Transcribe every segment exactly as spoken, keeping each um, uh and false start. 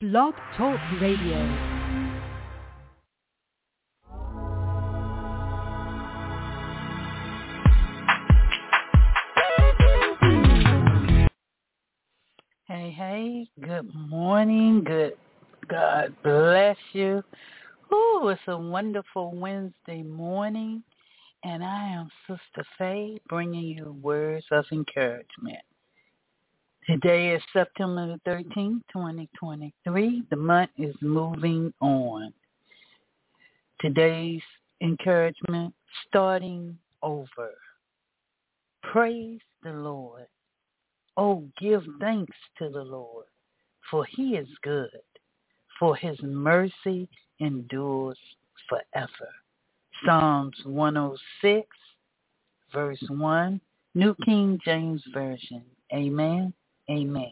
Blog Talk Radio. Hey, hey, good morning, good, God bless you. Ooh, it's a wonderful Wednesday morning, and I am Sister Faye bringing you words of encouragement. Today is September the thirteenth, twenty twenty-three. The month is moving on. Today's encouragement, starting over. Praise the Lord. Oh, give thanks to the Lord, for he is good, for his mercy endures forever. Psalms one oh six, verse one, New King James Version. Amen, amen.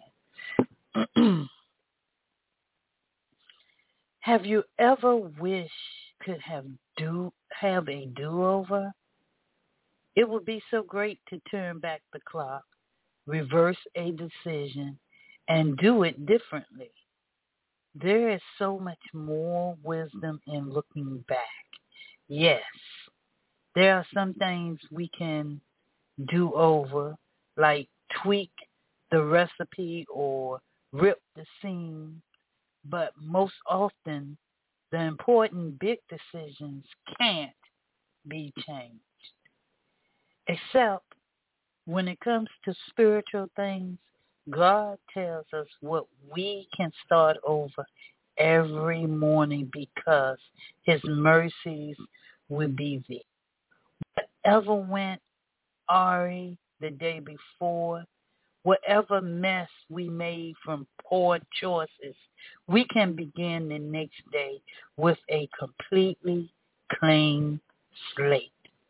Have you ever wished could have do have a do-over? It would be so great to turn back the clock, reverse a decision, and do it differently. There is so much more wisdom in looking back. Yes, there are some things we can do over, like tweak the recipe or rip the seam, but most often the important big decisions can't be changed. Except when it comes to spiritual things, God tells us what we can start over every morning because his mercies will be there. Whatever went awry the day before, whatever mess we made from poor choices, we can begin the next day with a completely clean slate.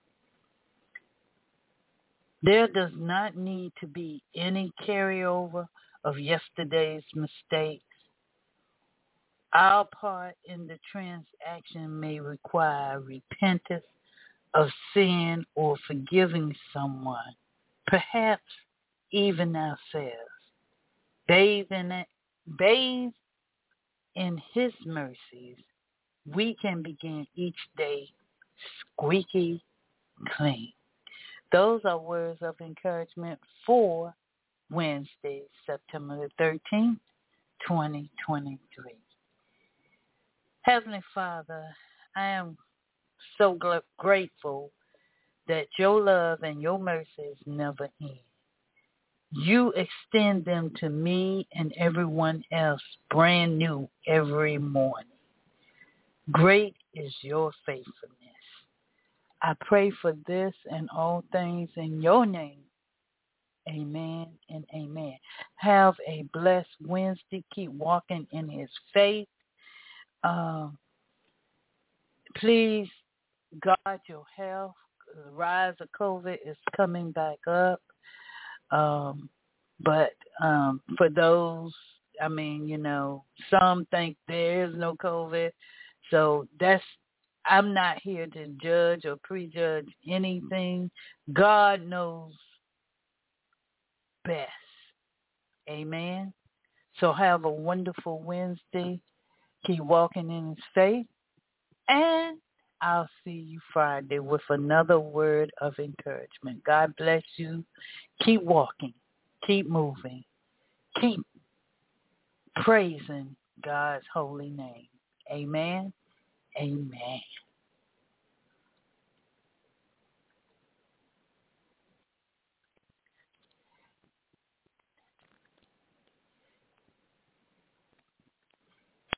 There does not need to be any carryover of yesterday's mistakes. Our part in the transaction may require repentance of sin or forgiving someone, perhaps even ourselves. Bathe in it, bathe in his mercies, we can begin each day squeaky clean. Those are words of encouragement for Wednesday, September the thirteenth, twenty twenty-three. Heavenly Father, I am so gl- grateful that your love and your mercies never end. You extend them to me and everyone else brand new every morning. Great is your faithfulness. I pray for this and all things in your name. Amen and amen. Have a blessed Wednesday. Keep walking in his faith. Uh, please guard your health. The rise of COVID is coming back up. Um, but um, for those, I mean, you know, some think there is no COVID. So that's I'm not here to judge or prejudge anything. God knows best. Amen. So have a wonderful Wednesday. Keep walking in his faith. And I'll see you Friday with another word of encouragement. God bless you. Keep walking. Keep moving. Keep praising God's holy name. Amen. Amen.